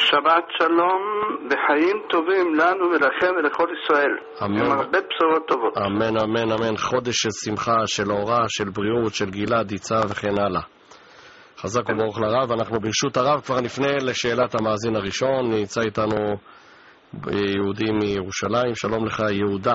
שבת שלום וחיים טובים לנו ולכם ולכל ישראל. אמן. עם הרבה בשורות טובות. אמן, אמן, אמן. חודש של שמחה, של אורה, של בריאות, של גלעד, יצא וכן הלאה. חזק וברוך לרב. אנחנו ברשות הרב כבר נפנה לשאלת המאזין הראשון. נמצא איתנו יהודי מירושלים. שלום לך יהודה.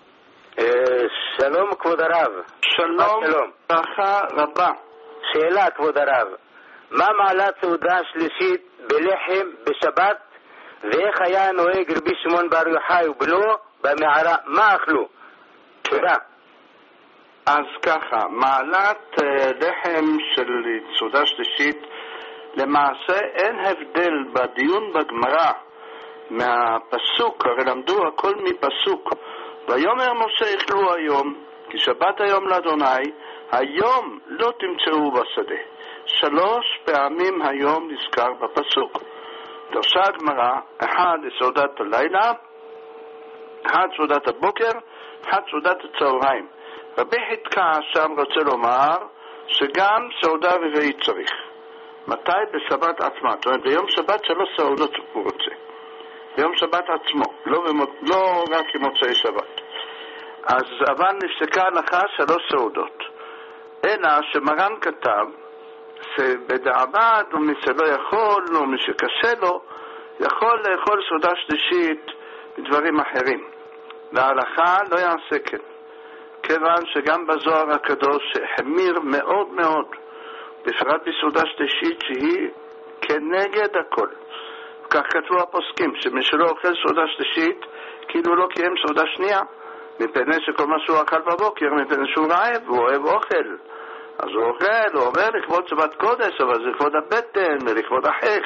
שלום כבוד הרב. שלום, ברכה רבה. שאלה כבוד הרב, מה מעלת סעודה שלישית בלחם בשבת, ואיך היה נוהג רבי שמעון בר יוחאי ובנו במערה, מה אכלו? תודה. אז ככה, מעלת לחם של סעודה שלישית, למעשה אין הבדל בדיון בגמרא מהפסוק, הרי למדו הכל מפסוק. ויאמר משה אכלו היום, כי שבת היום לאדוני, היום לא תמצאו בשדה. 3 פעמים היום נזכר בפסוק. דרשה הגמרא, 1 לסעודת הלילה, 1 סעודת הבוקר, 1 סעודת הצהריים. רבי חתקה שם רוצה לומר שגם סעודה רביעית צריך. מתי? בשבת עצמה. זאת אומרת, ביום שבת 3 סעודות הוא רוצה. ביום שבת עצמו, לא רק כמוצאי שבת. אז אבל נפסקה הלכה 3 סעודות. אלא שמרן כתב שבדעבד ומי שלא יכול או מי שקשה לו יכול לאכול סעודה שלישית בדברים אחרים. להלכה לא יעשה כן, כיוון שגם בזוהר הקדוש החמיר מאוד מאוד, בפרט בסעודה שלישית שהיא כנגד הכל. כך כתבו הפוסקים, שמי שלא אוכל סעודה שלישית כאילו לא קיים סעודה שנייה, מפני שכל מה שהוא אכל בבוקר, מפני שהוא רעב, הוא אוהב אוכל, אז הוא אוכל, הוא אומר לכבוד שבת קודש, אבל זה לכבוד הבטן ולכבוד החך,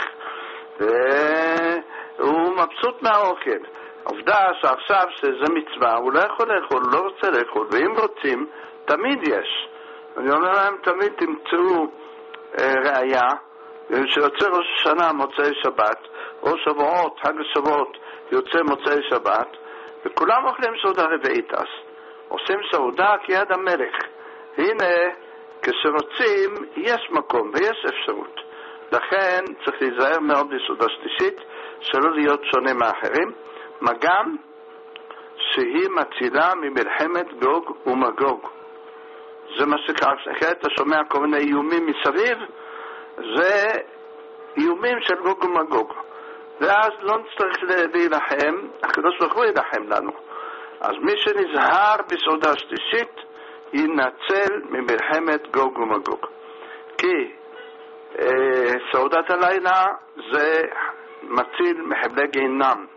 והוא מבסוט מהאוכל. עובדה שעכשיו שזה מצווה, הוא לא יכול לאכול, הוא לא רוצה לאכול, ואם רוצים, תמיד יש. אני אומר להם, תמיד תמצאו ראיה, שיוצא ראש השנה מוצאי שבת, או שבועות, חג השבועות יוצא מוצאי שבת, וכולם אוכלים סעודה רביעית אז. עושים סעודה כיד המלך. הנה, כשרוצים, יש מקום ויש אפשרות. לכן צריך להיזהר מאוד בסעודה שלישית, שלא להיות שונה מאחרים. מה גם שהיא מצילה ממלחמת גוג ומגוג. זה מה שכעת אתה שומע כל מיני איומים מסביב, זה איומים של גוג ומגוג. ואז לא נצטרך להילחם, הקדוש ברוך הוא ילחם לנו. אז מי שנזהר בסעודה שלישית ינצל ממלחמת גוג ומגוג. כי סעודת הלילה זה מציל מחבלי גיהנם.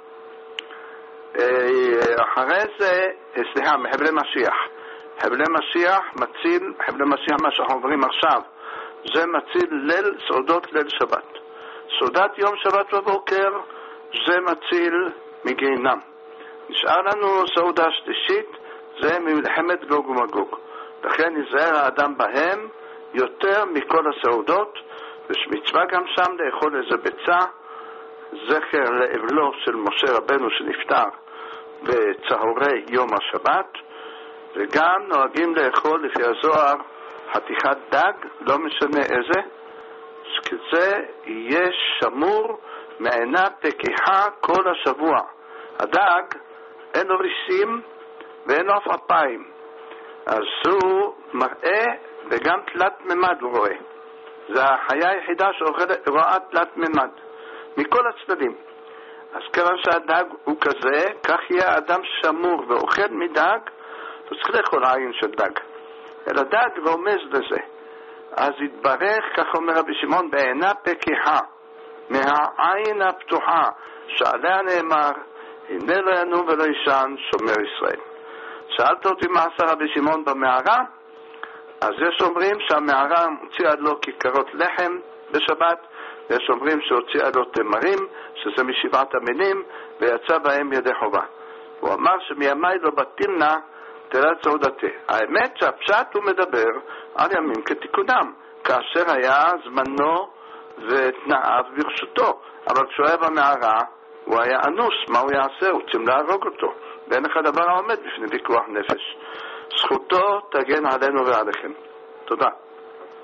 אחרי זה, מחבלי משיח. מחבלי משיח מציל, מחבלי משיח מה שאנחנו עוברים עכשיו, זה מציל ליל, סעודות ליל שבת. סעודת יום שבת בבוקר זה מציל מגיהנם. נשאר לנו סעודה שלישית, זה ממלחמת גוג ומגוג. לכן נזהר האדם בהם יותר מכל הסעודות, ויש מצווה גם שם לאכול איזה ביצה, זכר לאבלו של משה רבנו שנפטר בצהרי יום השבת, וגם נוהגים לאכול לפי הזוהר חתיכת דג, לא משנה איזה, שכזה יהיה שמור מעינה פקיחה כל השבוע. הדג אין לו ריסים ואין לו אף אפיים, אז הוא מראה וגם תלת ממד הוא רואה. זה החיה היחידה שרואה תלת ממד מכל הצדדים. אז כיוון שהדג הוא כזה, כך יהיה האדם שמור ואוכל מדג, הוא צריך לאכול עין של דג, אלא דג רומז לזה. אז יתברך, כך אומר רבי שמעון, בעינה פקיחה, מהעין הפתוחה, שעליה נאמר, הנה לא ינום ולא ישן שומר ישראל. שאלת אותי מה עשה רבי שמעון במערה? אז יש אומרים שהמערה הוציאה לו כיכרות לחם בשבת, ויש אומרים שהוציאה לו תמרים, שזה משבעת המינים, ויצא בהם ידי חובה. הוא אמר שמימי לא בתמנה תלת סעודתי. האמת שהפשט הוא מדבר על ימים כתיקונם, כאשר היה זמנו ותנאיו ברשותו. אבל כשהוא היה במערה, הוא היה אנוס, מה הוא יעשה? הוא צריכים להרוג אותו. ואין לך דבר העומד בפני ויכוח נפש. זכותו תגן עלינו ועליכם. תודה.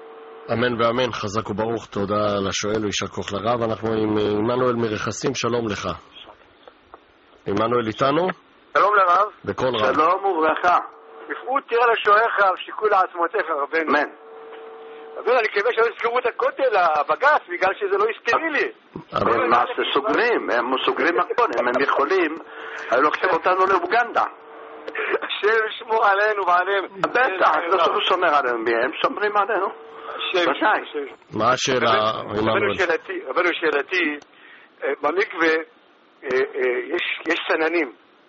אמן ואמן, חזק וברוך, תודה לשואל וישר כוח לרב. אנחנו עם עמנואל מרכסים, שלום לך. עמנואל איתנו? שלום לרב. בכל רב. שלום וברכה. בפרוט תראה לשואלך שיקול לעצמותיך רבנו. אמן. רבנו, אני מקווה שלא יסגרו את הכותל, הבג"ץ, בגלל שזה לא סטרילי. אבל מה שסוגרים, הם סוגרים הכל, אם הם יכולים, היו לוקחים אותנו לאוגנדה. השם ישמור עלינו ועליהם. בטח, לא שהוא שומר עלינו, הם שומרים עלינו. מה השאלה, עמנואל? רבנו, שאלתי, במקווה יש סננים.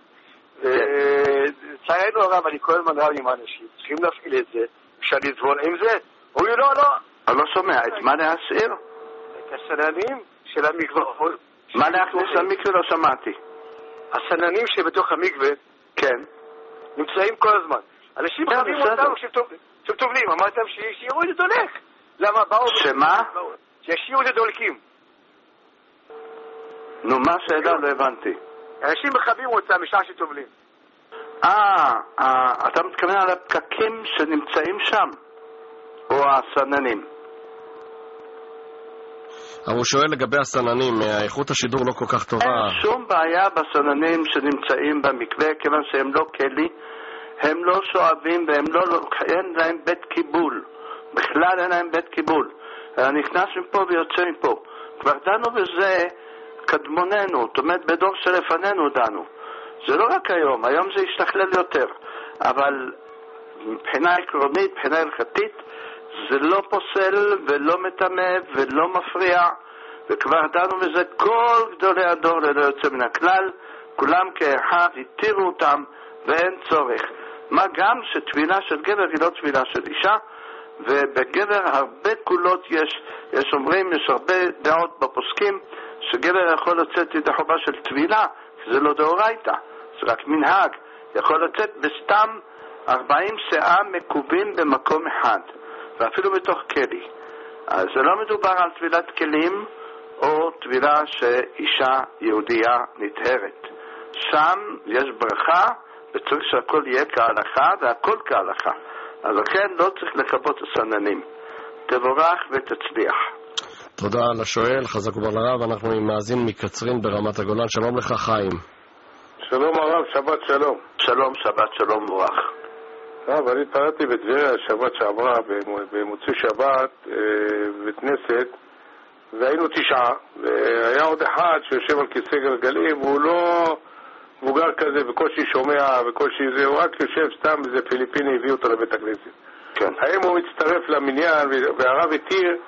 ציינו הרב, אני כל הזמן רב עם האנשים, צריכים להפעיל את זה, אפשר לזבול עם זה? הוא לא, לא. אני לא שומע, את מה להסעיר? את הסננים של המקווה. מה להכניס למקווה? לא שמעתי. הסננים שבתוך המקווה, כן. נמצאים כל הזמן. אנשים חייבים אותם שטובלים, אמרתם שישאירו את זה דולק. למה באו? שמה? שישאירו את זה דולקים. נו, מה השאלה? לא הבנתי. אנשים מחייבים אותם משעה שטובלים. אתה מתכוון על הפקקים שנמצאים שם? או הסננים? אבל הוא שואל לגבי הסננים, איכות השידור לא כל כך טובה. אין שום בעיה בסננים שנמצאים במקווה, כיוון שהם לא כלי, הם לא שואבים והם אין להם בית קיבול. בכלל אין להם בית קיבול. נכנס מפה ויוצא מפה. כבר דנו בזה קדמוננו, זאת אומרת בדור שלפנינו דנו. זה לא רק היום, היום זה ישתכלל יותר. אבל מבחינה עקרונית, מבחינה הלכתית, זה לא פוסל ולא מטמא ולא מפריע, וכבר דנו בזה כל גדולי הדור ללא יוצא מן הכלל, כולם כאחד התירו אותם ואין צורך. מה גם שתבילה של גבר היא לא תבילה של אישה, ובגבר הרבה קולות יש אומרים, יש הרבה דעות בפוסקים, שגבר יכול לצאת ידי חובה של תבילה, זה לא דאורייתא, זה רק מנהג, יכול לצאת בסתם 40 שאה מקובים במקום אחד, ואפילו בתוך כלי. אז זה לא מדובר על טבילת כלים או טבילה שאישה יהודייה נטהרת. שם יש ברכה וצריך שהכל יהיה כהלכה והכל כהלכה. אז לכן לא צריך לכבות הסננים. תבורך ותצליח. תודה לשואל, חזק וברוך לרב. אנחנו עם מאזין מקצרין ברמת הגולן. שלום לך חיים. שלום הרב, שבת שלום. שלום, שבת שלום מבורך. רב, אני התפללתי בטבריה שבת שעברה, במוצאי שבת, בית כנסת, והיינו 9, והיה עוד אחד שיושב על כיסא גלגלים, והוא לא מבוגר כזה, בקושי שומע, בקושי זה, הוא רק יושב סתם, איזה פיליפיני הביא אותו לבית הכנסת. כן. האם הוא מצטרף למניין, והרב התיר,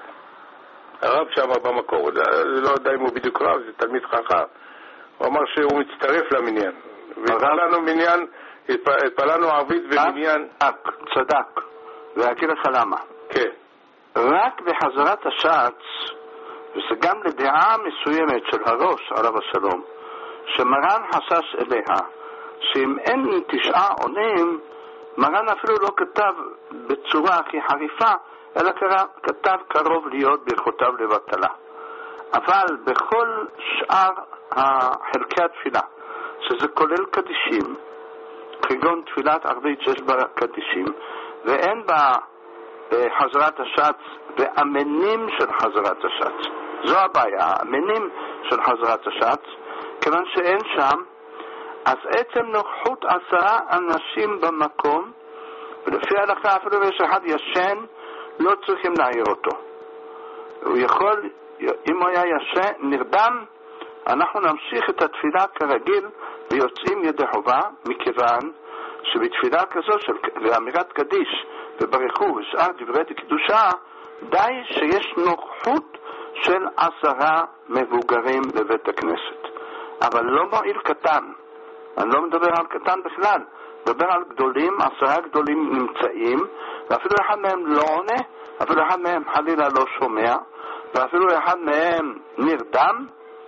הרב שם במקור, זה לא יודע אם הוא בדיוק רב, זה תלמיד חכם, הוא אמר שהוא מצטרף למניין. והתפללנו מניין, התפללנו ערבית במניין. צדק, ואגיד לך למה. כן. רק בחזרת השץ, וזה גם לדעה מסוימת של הראש, עליו השלום, שמרן חשש אליה, שאם אין 9 עונים, מרן אפילו לא כתב בצורה הכי חריפה, אלא כתב קרוב להיות ברכותיו לבטלה. אבל בכל שאר חלקי התפילה, שזה כולל קדישים, כגון תפילת ערבית שיש בה קדישים, ואין בה חזרת השץ ואמנים של חזרת השץ. זו הבעיה, האמנים של חזרת השץ, כיוון שאין שם, אז עצם נוכחות 10 אנשים במקום, ולפי ההלכה אפילו יש אחד ישן, לא צריכים להעיר אותו. הוא יכול, אם הוא היה ישן, נרדם, אנחנו נמשיך את התפילה כרגיל ויוצאים ידי חובה, מכיוון שבתפילה כזו של ואמירת קדיש וברכו ושאר דברי קדושה, די שיש נוכחות של 10 מבוגרים בבית הכנסת. אבל לא מועיל קטן, אני לא מדבר על קטן בכלל, מדבר על גדולים, 10 גדולים נמצאים, ואפילו אחד מהם לא עונה, אפילו אחד מהם חלילה לא שומע, ואפילו אחד מהם נרדם,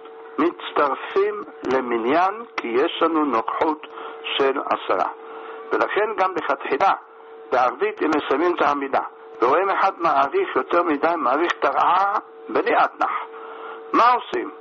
מצטרפים למניין, כי יש לנו נוכחות של 10. ולכן גם בתחילה, בערבית הם מסיימים את העמידה, ורואים אחד מעריך יותר מדי, מעריך תרעה בלי אתנח. מה עושים?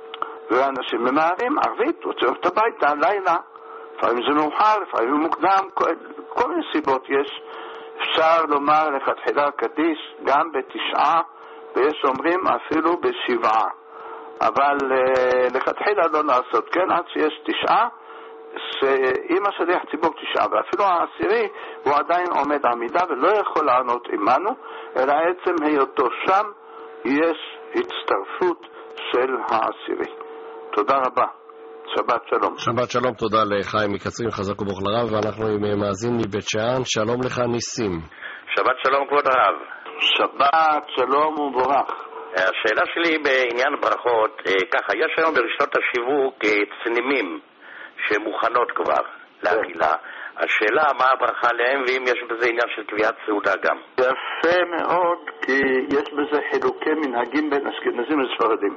ואנשים ממהרים ערבית, רוצים את הביתה, לילה, לפעמים זה מאוחר, לפעמים מוקדם, כל מיני סיבות יש, אפשר לומר לכתחילה קדיש גם בתשעה, ויש אומרים אפילו בשבעה. אבל לכתחילה לא לעשות כן עד שיש תשעה, שאם השליח ציבור תשעה, ואפילו העשירי הוא עדיין עומד עמידה ולא יכול לענות עמנו, אלא עצם היותו שם יש הצטרפות של העשירי. תודה רבה. שבת שלום. שבת שלום, תודה לחיים מקצרין, חזק וברוך לרב, ואנחנו עם מאזין מבית שאן. שלום לך ניסים. שבת שלום כבוד הרב. שבת שלום וברך. השאלה שלי בעניין ברכות, ככה, יש היום ברשתות השיווק צנימים שמוכנות כבר לאכילה. השאלה מה הברכה להם, ואם יש בזה עניין של קביעת סעודה גם. יפה מאוד, כי יש בזה חילוקי מנהגים בין אשכנזים וספרדים.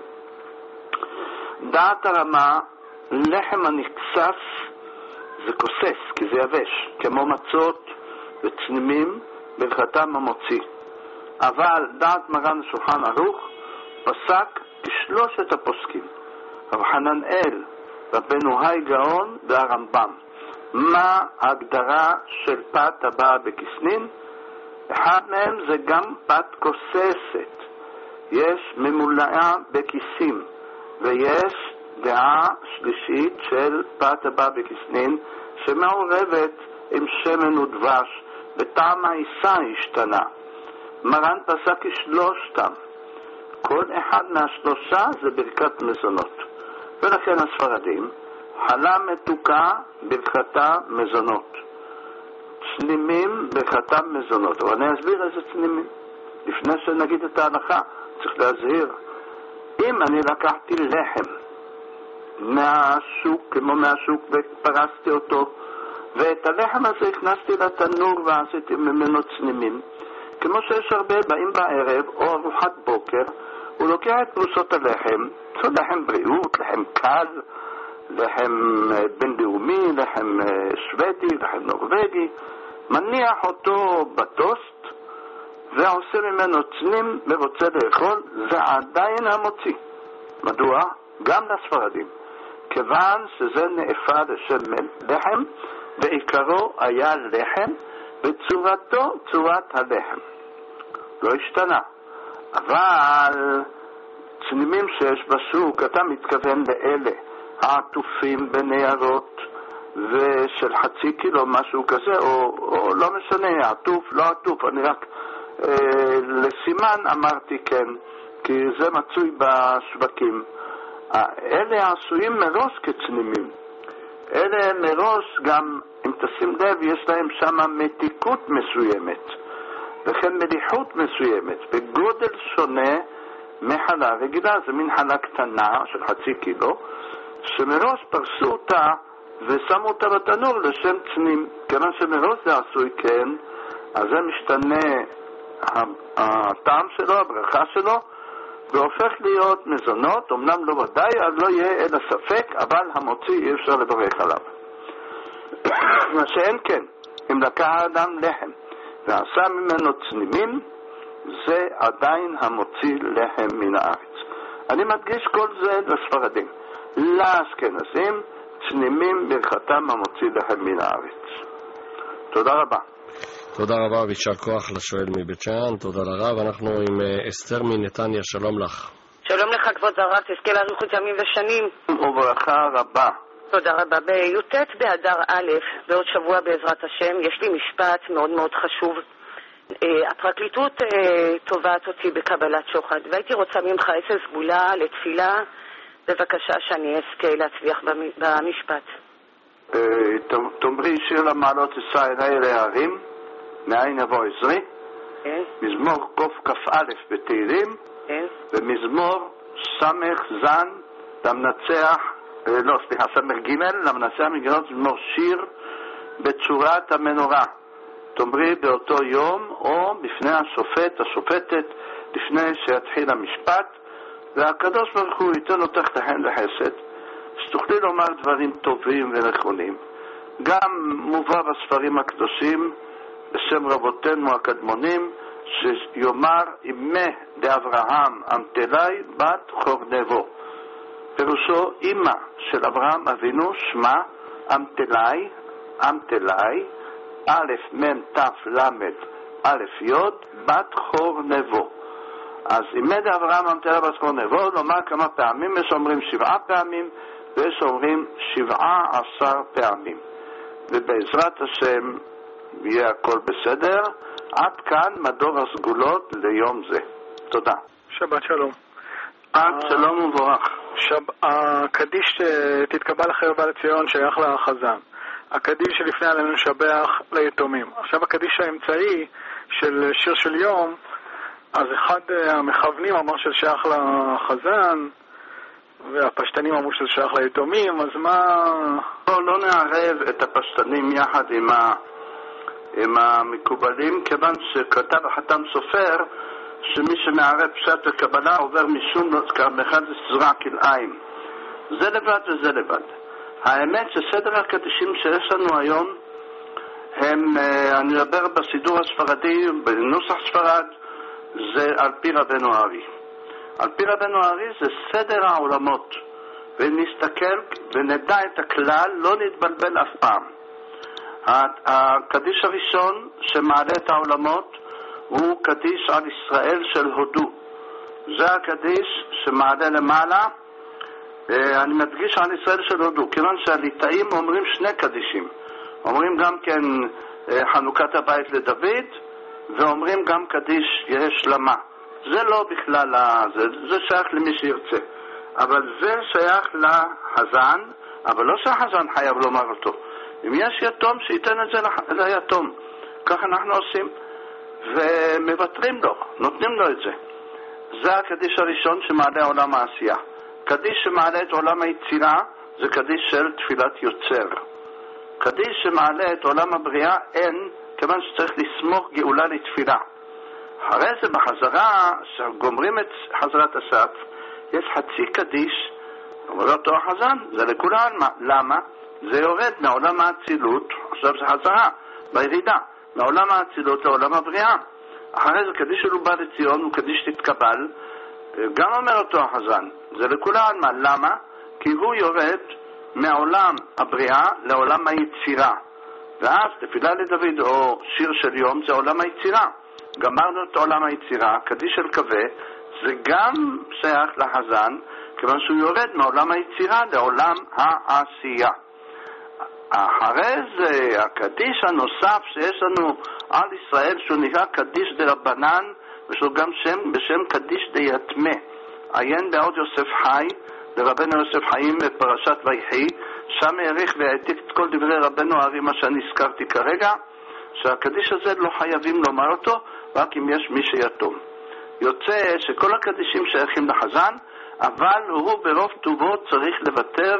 דעת הרמה, לחם הנקצף זה כוסס, כי זה יבש, כמו מצות וצנימים ברכתם המוציא. אבל דעת מרן שולחן ערוך פסק כשלושת הפוסקים, רב חננאל, רבנו היי גאון והרמב"ם. מה ההגדרה של פת הבאה בכסנין? אחד מהם זה גם פת כוססת, יש ממולאה בכיסים, ויש דעה שלישית של פת הבאה בכסנין שמעורבת עם שמן ודבש, בטעם העיסה השתנה. מרן פסק כשלושתם, כל אחד מהשלושה זה ברכת מזונות, ולכן הספרדים חלה מתוקה ברכתה מזונות, צנימים ברכתם מזונות. אבל אני אסביר איזה צנימים לפני שנגיד את ההלכה. צריך להזהיר, אם אני לקחתי לחם מהשוק, כמו מהשוק, ופרסתי אותו, ואת הלחם הזה הכנסתי לתנור ועשיתי ממנו צנימים, כמו שיש הרבה באים בערב או ארוחת בוקר, הוא לוקח את פרוסות הלחם, זה לחם בריאות, לחם קל, לחם בינלאומי, לחם שוודי, לחם נורווגי, מניח אותו בטוסט ועושה ממנו צנים ורוצה לאכול, זה עדיין המוציא. מדוע? גם לספרדים, כיוון שזה נאפה לשם לחם, ועיקרו היה לחם וצורתו צורת הלחם, לא השתנה. אבל צנימים שיש בשוק, אתה מתכוון לאלה העטופים בניירות ושל חצי קילו, משהו כזה, או לא משנה, עטוף, לא עטוף, אני רק לסימן אמרתי כן, כי זה מצוי בשווקים. אלה עשויים מראש כצנימים. אלה מראש גם, אם תשים לב, יש להם שם מתיקות מסוימת, וכן מליחות מסוימת, בגודל שונה מחלה רגילה. זה מין חלה קטנה של חצי קילו, שמראש פרסו אותה ושמו אותה בתנור לשם צנים. כיוון שמראש זה עשוי כן, אז זה משתנה הטעם שלו, הברכה שלו, והופך להיות מזונות. אמנם לא ודאי, אז לא יהיה אלא ספק, אבל המוציא אי אפשר לברך עליו. מה שאין כן, אם לקח האדם לחם ועשה ממנו צנימים, זה עדיין המוציא לחם מן הארץ. אני מדגיש כל זה לספרדים. לאשכנזים, צנימים ברכתם המוציא לחם מן הארץ. תודה רבה. תודה רבה וישר כוח לשואל מבית שאן. תודה לרב. אנחנו עם אסתר מנתניה. שלום לך. שלום לך כבוד הרב, תזכה לאריכות ימים ושנים וברכה רבה. תודה רבה. בי"ט באדר א', בעוד שבוע בעזרת השם, יש לי משפט מאוד מאוד חשוב. הפרקליטות תובעת אותי בקבלת שוחד, והייתי רוצה ממך איזה סגולה לתפילה, בבקשה שאני אזכה להצליח במשפט. תאמרי שיר למעלות ישראל האלה הערים, מאין יבוא עזרי, כן. מזמור קכ"א בתהילים, כן. ומזמור סמך זן למנצח, סמך ג' למנצח מגינות, מזמור שיר בצורת המנורה. תאמרי באותו יום או בפני השופט, השופטת, לפני שיתחיל המשפט, והקדוש ברוך הוא ייתן אותך לחן וחסד, שתוכלי לומר דברים טובים ונכונים. גם מובא בספרים הקדושים בשם רבותינו הקדמונים, שיאמר אמא לאברהם אמתלי בת חורנבו. פירושו אמא של אברהם אבינו שמה אמתלי, אמתלי, א' מ' ת' ל' א' יוד בת חור נבו. אז עמד אברהם המתאר בת חור נבו, לומר כמה פעמים, יש אומרים 7 פעמים, ויש אומרים 17 פעמים. ובעזרת השם יהיה הכל בסדר. עד כאן מדור הסגולות ליום זה. תודה. שבת שלום. שלום וברך. הקדיש תתקבל אחרי בא לציון שייך לחזן. הקדיש שלפני עלינו לשבח ליתומים. עכשיו הקדיש האמצעי של שיר של יום, אז אחד המכוונים אמר ששייך לחזן, והפשטנים אמרו ששייך ליתומים, אז מה... לא נערב את הפשטנים יחד עם המקובלים, כיוון שכתב החתם סופר שמי שמערב פשט וקבלה עובר משום מאחד לסזרה כלאיים. זה לבד וזה לבד. האמת שסדר הקדישים שיש לנו היום אני מדבר בסידור הספרדי, בנוסח ספרד, זה על פי רבנו הארי. על פי רבנו הארי זה סדר העולמות, ונסתכל ונדע את הכלל, לא נתבלבל אף פעם. הקדיש הראשון שמעלה את העולמות הוא קדיש על ישראל של הודו. זה הקדיש שמעלה למעלה, אני מדגיש על ישראל של הודו, כיוון שהליטאים אומרים 2 קדישים. אומרים גם כן חנוכת הבית לדוד, ואומרים גם קדיש יהא שלמה. זה לא בכלל, זה שייך למי שירצה. אבל זה שייך לחזן, אבל לא שהחזן חייב לומר אותו. אם יש יתום, שייתן את זה ליתום. כך אנחנו עושים. ומוותרים לו, נותנים לו את זה. זה הקדיש הראשון שמעלה עולם העשייה. קדיש שמעלה את עולם היצירה, זה קדיש של תפילת יוצר. קדיש שמעלה את עולם הבריאה אין, כיוון שצריך לסמוך גאולה לתפילה. אחרי זה בחזרה, שגומרים את חזרת הסף, יש חצי קדיש, אומר אותו החזן, זה לכולן. למה? זה יורד מעולם האצילות, עכשיו זה חזרה, בירידה, מעולם האצילות לעולם הבריאה. אחרי זה קדיש שלו בא לציון, הוא קדיש תתקבל, גם אומר אותו החזן, זה לכולן. למה? כי הוא יורד מעולם הבריאה לעולם היצירה. ואז תפילה לדוד או שיר של יום זה עולם היצירה. גמרנו את עולם היצירה, קדיש של כבה, זה גם שייך לחזן, כיוון שהוא יורד מעולם היצירה לעולם העשייה. אחרי זה הקדיש הנוסף שיש לנו על ישראל, שהוא נקרא קדיש דרבנן, ויש לו גם שם בשם קדיש דיתמה. עיין בעוד יוסף חי, לרבנו יוסף חיים בפרשת ויחי, שם העריך והעתיק את כל דברי רבנו הארי, מה שאני הזכרתי כרגע, שהקדיש הזה לא חייבים לומר אותו, רק אם יש מי שיתום. יוצא שכל הקדישים שייכים לחזן, אבל הוא ברוב טובו צריך לוותר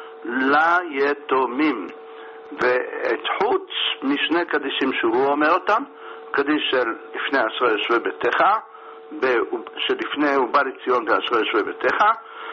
ליתומים. ואת חוץ משני קדישים שהוא אומר אותם, קדיש של לפני אשרי יושבי ביתך, שלפני הוא בא לציון ואשרי יושבי ביתך,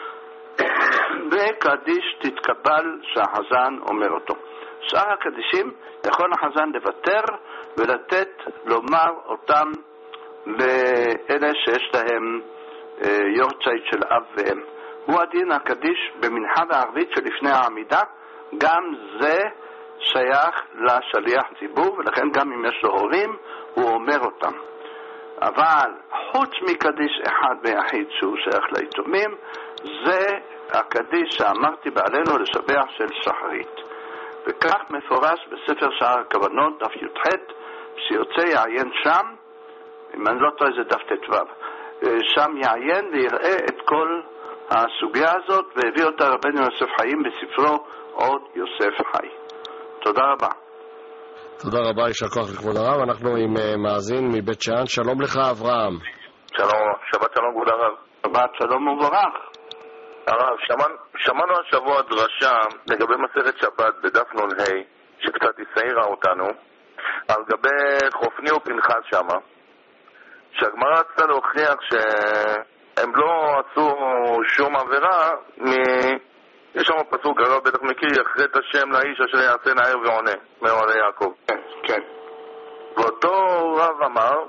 וקדיש תתקבל שהחזן אומר אותו. שאר הקדישים יכול החזן לוותר ולתת לומר אותם לאלה שיש להם יורצייט של אב ואם. הוא הדין הקדיש במנחה הערבית שלפני העמידה, גם זה שייך לשליח ציבור, ולכן גם אם יש לו הורים הוא אומר אותם. אבל חוץ מקדיש אחד ויחיד שהוא שייך ליתומים, זה הקדיש שאמרתי בעלינו לשבח של שחרית. וכך מפורש בספר שער הכוונות, דף י"ח, שיוצא יעיין שם, אם אני לא טועה זה דף ט"ו, שם יעיין ויראה את כל הסוגיה הזאת, והביא אותה רבנו יוסף חיים בספרו עוד יוסף חי. תודה רבה. תודה רבה, יישר כוח לכבוד הרב. אנחנו עם מאזין מבית שאן. שלום לך אברהם. שלום, שבת שלום כבוד הרב. שבת שלום וברך. הרב, שמענו השבוע דרשה לגבי מסכת שבת בדף נ"ה, שקצת הסעירה אותנו, על גבי חופני ופנחס שמה, שהגמרא רצתה להוכיח שהם לא עשו שום עבירה יש שם פסוק, הרב בטח מכיר, יחרט השם לאיש אשר יעשה נער ועונה, מאוהלי יעקב. כן. ואותו רב אמר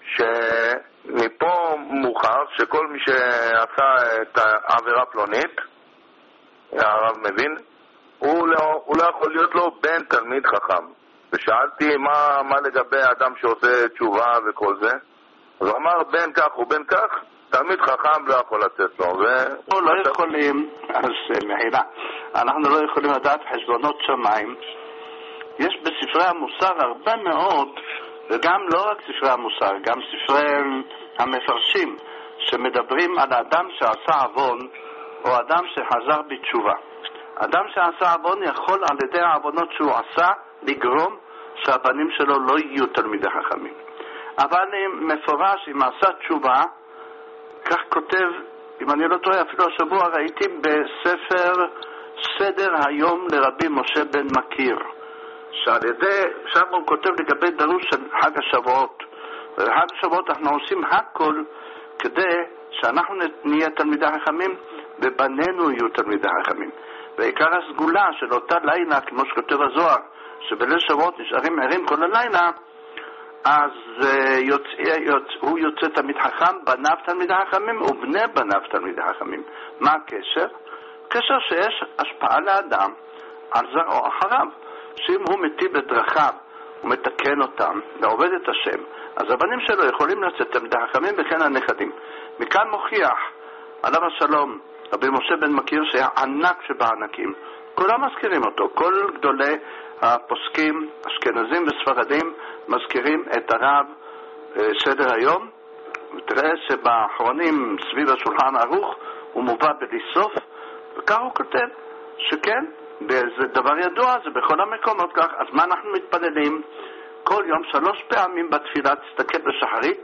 שמפה מוכר שכל מי שעשה את העבירה פלונית, הרב מבין, הוא לא יכול להיות לו בן תלמיד חכם. ושאלתי מה לגבי האדם שעושה תשובה וכל זה. אז הוא אמר בין כך ובין כך, תלמיד חכם לא יכול לתת לו. אנחנו לא יכולים, אז מחילה, אנחנו לא יכולים לדעת חשבונות שמיים. יש בספרי המוסר הרבה מאוד, וגם לא רק ספרי המוסר, גם ספרי המפרשים, שמדברים על האדם שעשה עוון, או אדם שחזר בתשובה. אדם שעשה עוון יכול על ידי העוונות שהוא עשה לגרום שהבנים שלו לא יהיו תלמידי חכמים. אבל מפורש, אם עשה תשובה, כך כותב, אם אני לא טועה, אפילו השבוע ראיתי בספר סדר היום לרבי משה בן מכיר, שעל ידי, שם הוא כותב לגבי דרוש של חג השבועות. ובחג השבועות אנחנו עושים הכל כדי שאנחנו נהיה תלמידי חכמים ובנינו יהיו תלמידי חכמים. ועיקר הסגולה של אותה לילה, כמו שכותב הזוהר, שבליל שבועות נשארים ערים כל הלילה, אז הוא יוצא תלמיד חכם, בניו תלמידי חכמים ובני בניו תלמידי חכמים. מה הקשר? קשר שיש השפעה לאדם על זרעו אחריו, שאם הוא מטיב את דרכיו ומתקן אותם ועובד את השם, אז הבנים שלו יכולים לצאת תלמידי חכמים וכן הנכדים. מכאן מוכיח עליו השלום רבי משה בן מכיר שהיה ענק שבענקים, כולם מזכירים אותו, כל גדולי הפוסקים אשכנזים וספרדים מזכירים את הרב סדר היום. ותראה שבאחרונים סביב השולחן ערוך הוא מובא בלי סוף, וכך הוא כותב שכן, זה דבר ידוע, זה בכל המקומות כך. אז מה אנחנו מתפללים? כל יום 3 פעמים בתפילה, תסתכל בשחרית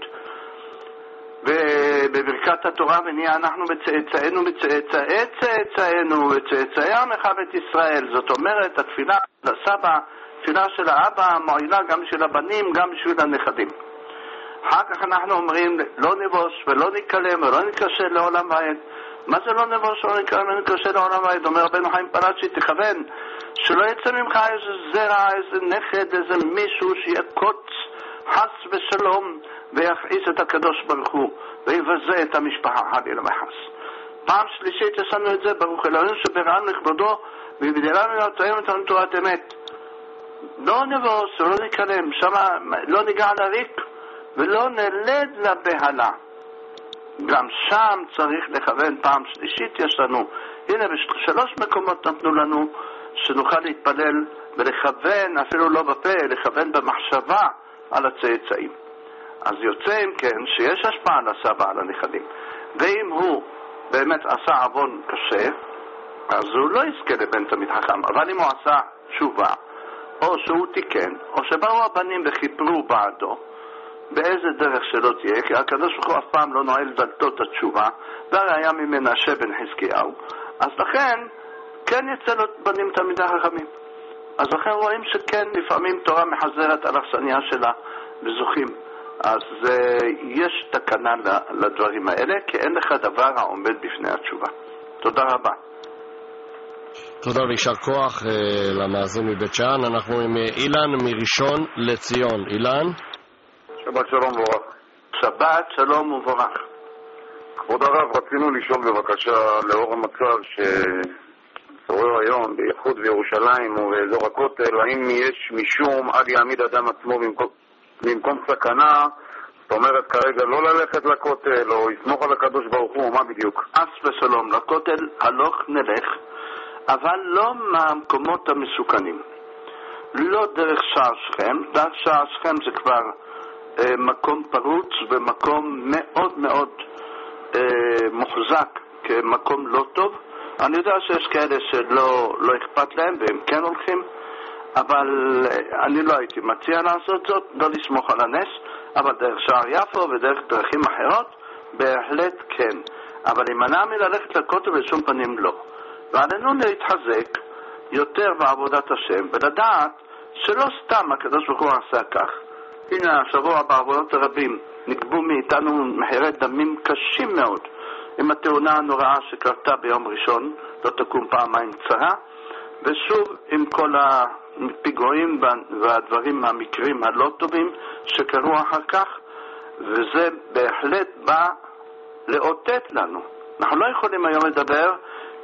ובברכת התורה, ונהיה אנחנו וצאצאינו וצאצאי צאצאינו וצאצאי עמך בית ישראל. זאת אומרת, התפילה של הסבא, תפילה של האבא, מועילה גם בשביל הבנים, גם בשביל הנכדים. אחר כך אנחנו אומרים לא נבוש ולא נקלם ולא נקשה לעולם ועד. מה זה לא נבוש ולא נקלם ולא נקשה לעולם ועד? אומר רבנו חיים פלאצ'י, תכוון שלא יצא ממך איזה זרע, איזה נכד, איזה מישהו שיקוץ חס ושלום ויכעיס את הקדוש ברוך הוא ויבזה את המשפחה חלילה וחס. פעם שלישית יש לנו את זה, ברוך אלוהינו שבראנו לכבודו ובגדלנו ירתעים אותנו תורת אמת. לא נבוש ולא נקלם, שמה לא ניגע לריק ולא נלד לבהלה. גם שם צריך לכוון. פעם שלישית יש לנו, הנה ב3 מקומות נתנו לנו שנוכל להתפלל ולכוון, אפילו לא בפה, לכוון במחשבה על הצאצאים. אז יוצא אם כן שיש השפעה על הסבא, על הנכדים, ואם הוא באמת עשה עוון קשה, אז הוא לא יזכה לבן תלמיד חכם. אבל אם הוא עשה תשובה, או שהוא תיקן, או שבאו הבנים וחיפרו בעדו, באיזה דרך שלא תהיה, כי הקדוש ברוך הוא אף פעם לא נועל דלתות התשובה, והראיה ממנשה בן חזקיהו, אז לכן כן יצא לו בנים תלמידי חכמים. אז לכן רואים שכן לפעמים תורה מחזרת על אכסניה שלה לזוכים. אז יש תקנה לדברים האלה, כי אין לך דבר העומד בפני התשובה. תודה רבה. תודה וישר כוח למאזין מבית שאן. אנחנו עם אילן מראשון לציון. אילן? שבת שלום וברך. שבת שלום וברך. כבוד הרב, רצינו לשאול בבקשה, לאור המצב ששורר היום בייחוד בירושלים ובאזור הכותל, האם יש משום עד יעמיד אדם עצמו במקום סכנה, זאת אומרת כרגע לא ללכת לכותל או יסמוך על הקדוש ברוך הוא, מה בדיוק? חס ושלום, לכותל הלוך נלך, אבל לא מהמקומות המסוכנים. לא דרך שער שכם, דרך שער שכם זה כבר מקום פרוץ ומקום מאוד מאוד מוחזק כמקום לא טוב. אני יודע שיש כאלה שלא אכפת להם והם כן הולכים, אבל אני לא הייתי מציע לעשות זאת, לא לסמוך על הנס, אבל דרך שער יפו ודרך דרכים אחרות בהחלט כן. אבל להימנע מללכת לכותל בשום פנים לא. ועלינו להתחזק יותר בעבודת השם ולדעת שלא סתם הקדוש ברוך הוא עשה כך. הנה השבוע בעבודת הרבים נקבו מאיתנו מחירי דמים קשים מאוד עם התאונה הנוראה שקרתה ביום ראשון, לא תקום פעמיים צרה, ושוב עם כל הפיגועים והדברים המקרים הלא טובים שקרו אחר כך, וזה בהחלט בא לאותת לנו. אנחנו לא יכולים היום לדבר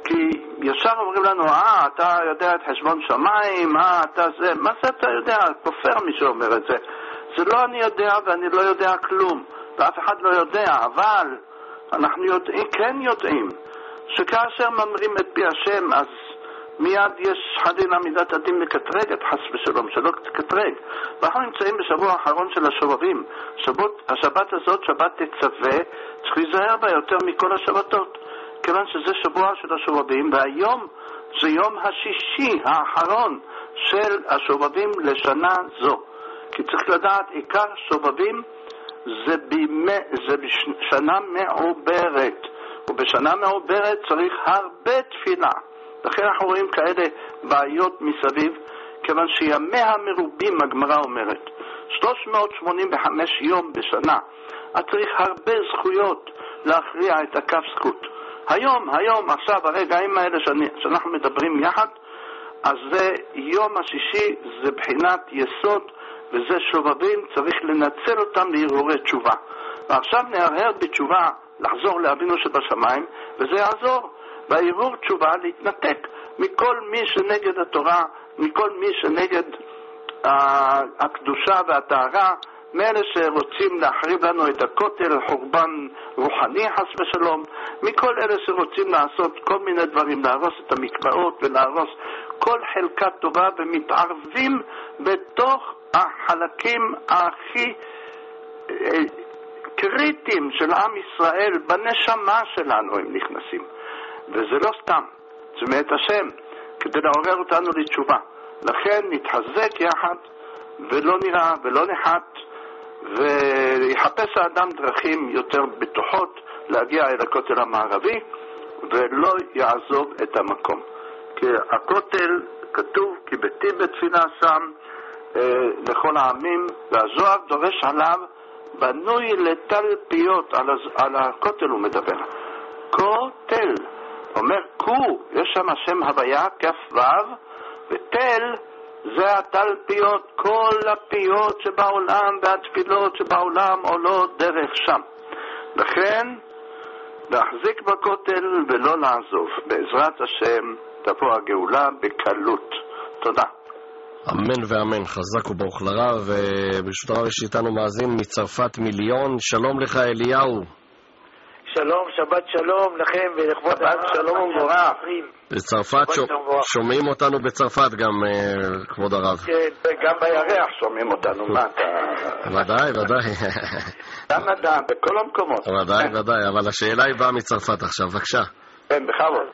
כי ישר אומרים לנו, אתה יודע את חשבון שמיים, אתה זה, מה זה אתה יודע? כופר מי שאומר את זה. זה לא אני יודע ואני לא יודע כלום, ואף אחד לא יודע, אבל אנחנו יודעים, כן יודעים, שכאשר ממרים את פי השם, אז מיד יש חלילה מידת הדין לקטרג את חס ושלום, שלא תקטרג. ואנחנו נמצאים בשבוע האחרון של השובבים. השבת הזאת, שבת תצווה, צריך להיזהר בה יותר מכל השבתות, כיוון שזה שבוע של השובבים, והיום זה יום השישי האחרון של השובבים לשנה זו. כי צריך לדעת, עיקר שובבים זה בשנה מעוברת, ובשנה מעוברת צריך הרבה תפילה. לכן אנחנו רואים כאלה בעיות מסביב, כיוון שימיה מרובים, הגמרא אומרת, 385 יום בשנה. אז צריך הרבה זכויות להכריע את הכף זכות. היום, עכשיו, הרגעים האלה שאנחנו מדברים יחד, אז זה יום השישי, זה בחינת יסוד, וזה שובבים, צריך לנצל אותם להרהורי תשובה. ועכשיו נהרהר בתשובה, לחזור לאבינו שבשמיים, וזה יעזור. וההרהור תשובה להתנתק מכל מי שנגד התורה, מכל מי שנגד הקדושה והטהרה, מאלה שרוצים להחריב לנו את הכותל, חורבן רוחני חס ושלום, מכל אלה שרוצים לעשות כל מיני דברים, להרוס את המקוואות ולהרוס כל חלקה טובה, ומתערבים בתוך החלקים הכי קריטיים של עם ישראל, בנשמה שלנו הם נכנסים. וזה לא סתם, זה מאת השם, כדי לעורר אותנו לתשובה. לכן נתחזק יחד, ולא נראה ולא נחת, ויחפש האדם דרכים יותר בטוחות להגיע אל הכותל המערבי, ולא יעזוב את המקום. כי הכותל כתוב, כי ביתי בתפילה שם לכל העמים, והזוהר דורש עליו, בנוי לתלפיות, על הכותל הוא מדבר. כותל, אומר קו, יש שם השם הוויה, כף וו, ותל זה התלפיות, כל הפיות שבעולם והתפילות שבעולם עולות דרך שם. לכן, להחזיק בכותל ולא לעזוב. בעזרת השם תבוא הגאולה בקלות. תודה. אמן ואמן, חזק וברוך לרב. וברשות הרב יש איתנו מאזין מצרפת מיליון. שלום לך אליהו. שלום, שבת שלום לכם ולכבוד שבת שלום ומבורך. בצרפת שומעים אותנו בצרפת גם, כבוד הרב. כן, גם בירח שומעים אותנו. מה אתה... ודאי. במדע, בכל המקומות. ודאי, אבל השאלה היא באה מצרפת עכשיו, בבקשה. כן, בכבוד.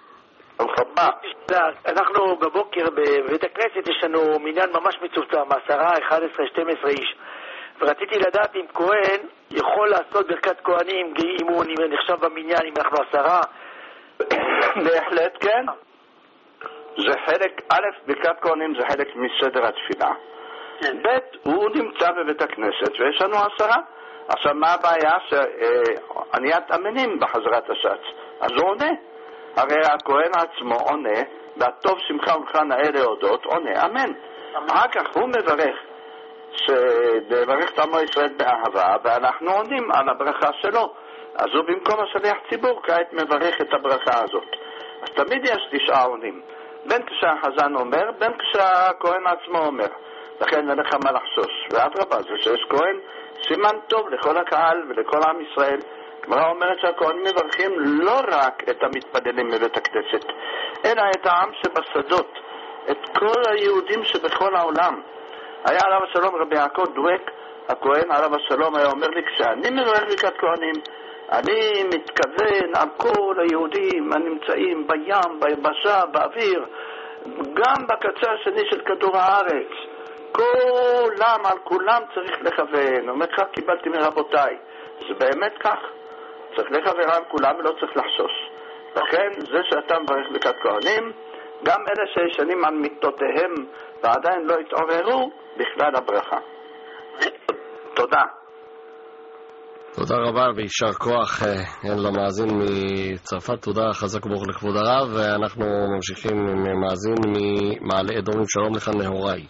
אנחנו בבוקר בבית הכנסת יש לנו מניין ממש מצומצם, 10, 11, 12 איש. ורציתי לדעת אם כהן יכול לעשות ברכת כהנים אם הוא נחשב במניין, אם אנחנו 10. בהחלט כן. זה חלק, א', ברכת כהנים זה חלק מסדר התפילה. ב', הוא נמצא בבית הכנסת ויש לנו 10. עכשיו מה הבעיה? שעניית אמינים בחזרת השץ. אז הוא עונה. הרי הכהן עצמו עונה, והטוב שמחה ולך נאה להודות, עונה אמן. אחר כך הוא מברך, לברך את עמו ישראל באהבה, ואנחנו עונים על הברכה שלו. אז הוא במקום השליח ציבור כעת מברך את הברכה הזאת. אז תמיד יש 9 עונים, בין כשהחזן אומר, בין כשהכהן עצמו אומר. לכן אין לך מה לחשוש. ואדרבה, זה שיש כהן סימן טוב לכל הקהל ולכל עם ישראל. הגמרא אומרת שהכהנים מברכים לא רק את המתפללים בבית הכנסת, אלא את העם שבשדות, את כל היהודים שבכל העולם. היה עליו השלום רבי יעקב דואק, הכהן עליו השלום היה אומר לי, כשאני מברך ברכת כהנים, אני מתכוון על כל היהודים הנמצאים בים, ביבשה, באוויר, גם בקצה השני של כדור הארץ. כולם, על כולם צריך לכוון. אומר כך קיבלתי מרבותיי. זה באמת כך. צריך לכוון על כולם ולא צריך לחשוש. לכן זה שאתה מברך ברכת כהנים, גם אלה שישנים על מיטותיהם ועדיין לא התעוררו, בכלל הברכה. תודה. תודה רבה ויישר כוח למאזין מצרפת. תודה, חזק וברוך לכבוד הרב. ואנחנו ממשיכים עם מאזין ממעלה אדומים. שלום לך נהוראי.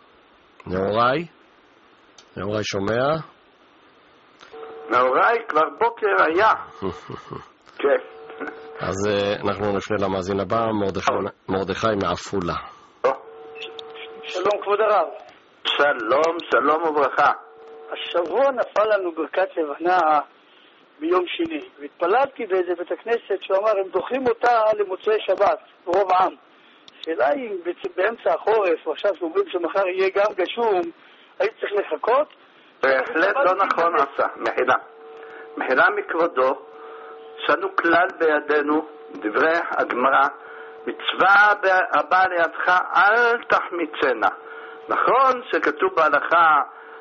נהוראי שומע? נהוראי כבר בוקר היה. כן. אז אנחנו נפנה למאזין הבא, מרדכי מעפולה. שלום כבוד הרב. שלום, שלום וברכה. השבוע נפל לנו ברכת לבנה ביום שני, והתפללתי באיזה בית הכנסת שהוא אמר, הם דוחים אותה למוצאי שבת, ברוב העם. שאלה היא, באמצע החורף, ועכשיו שאומרים שמחר יהיה גם גשום, היית צריך לחכות? בהחלט לא נכון עשה, מחילה מכבודו, שנו כלל בידינו, דברי הגמרא, מצווה הבאה לידך אל תחמיצנה. נכון שכתוב בהלכה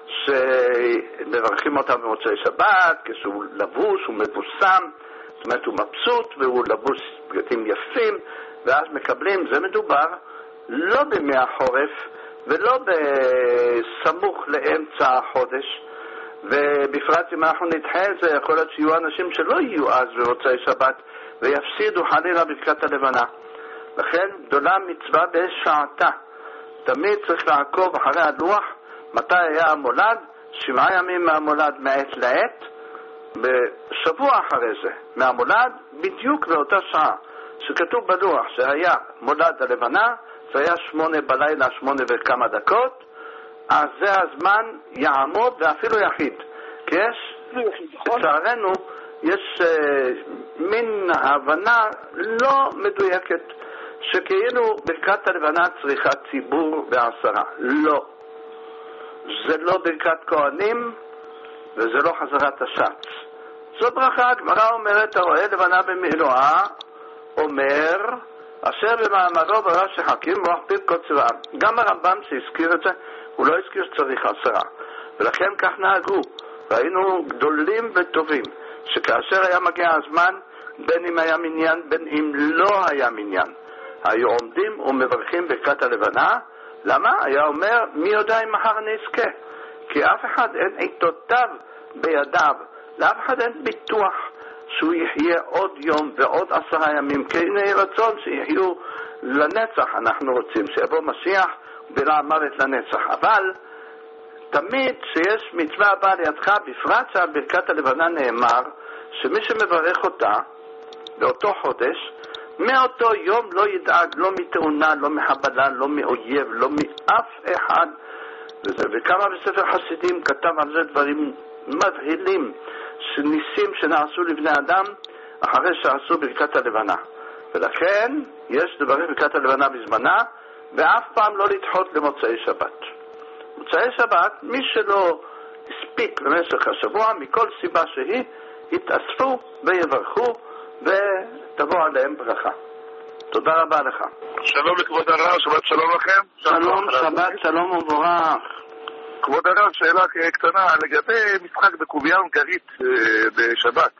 שמברכים אותם במוצאי שבת, כשהוא לבוש, הוא מבוסם, זאת אומרת הוא מבסוט והוא לבוש בגדים יפים, ואז מקבלים, זה מדובר לא בימי החורף ולא בסמוך לאמצע החודש, ובפרט אם אנחנו נדחה את זה, יכול להיות שיהיו אנשים שלא יהיו אז במוצאי שבת ויפסידו חלילה ברכת הלבנה. לכן גדולה מצווה בשעתה. תמיד צריך לעקוב אחרי הלוח מתי היה המולד, 7 ימים מהמולד מעת לעת, בשבוע אחרי זה מהמולד בדיוק באותה שעה שכתוב בלוח שהיה מולד הלבנה, זה היה 8 בלילה, 8 וכמה דקות, אז זה הזמן יעמוד ואפילו יחיד. כי יש, לצערנו, יש מין הבנה לא מדויקת שכאילו ברכת הלבנה צריכה ציבור ב10. לא. זה לא ברכת כהנים וזה לא חזרת השץ. זו ברכה, הגמרא אומרת, הרואה לבנה במילואה, אומר, אשר במאמרו בראש החכים מוכפיל קוצרה. גם הרמב"ם שהזכיר את זה, הוא לא הזכיר שצריך 10. ולכן כך נהגו. והיינו גדולים וטובים, שכאשר היה מגיע הזמן, בין אם היה מניין, בין אם לא היה מניין, היו עומדים ומברכים ברכת הלבנה. למה? היה אומר, מי יודע אם מחר אני אזכה? כי אף אחד אין עיתותיו בידיו, לאף אחד אין ביטוח שהוא יחיה עוד יום ועוד 10 ימים, כי הנה רצון שיחיו לנצח. אנחנו רוצים שיבוא משיח בלה המוות לנצח, אבל תמיד שיש מצווה הבאה לידך, בפרט שעל ברכת הלבנה נאמר שמי שמברך אותה באותו חודש, מאותו יום לא ידאג לא מתאונה, לא מחבלה, לא מאויב, לא מאף אחד. וכמה בספר חסידים כתב על זה דברים מבהילים, שניסים שנעשו לבני אדם אחרי שעשו ברכת הלבנה. ולכן יש לברך ברכת הלבנה בזמנה, ואף פעם לא לדחות למוצאי שבת. מוצאי שבת, מי שלא הספיק במשך השבוע, מכל סיבה שהיא, יתאספו ויברכו ותבוא עליהם ברכה. תודה רבה לך. שלום לכבוד הרב, שבת שלום לכם. שלום, שבת שלום וברך. כבוד הרב, שאלה קטנה לגבי משחק בקובייה הונגרית בשבת.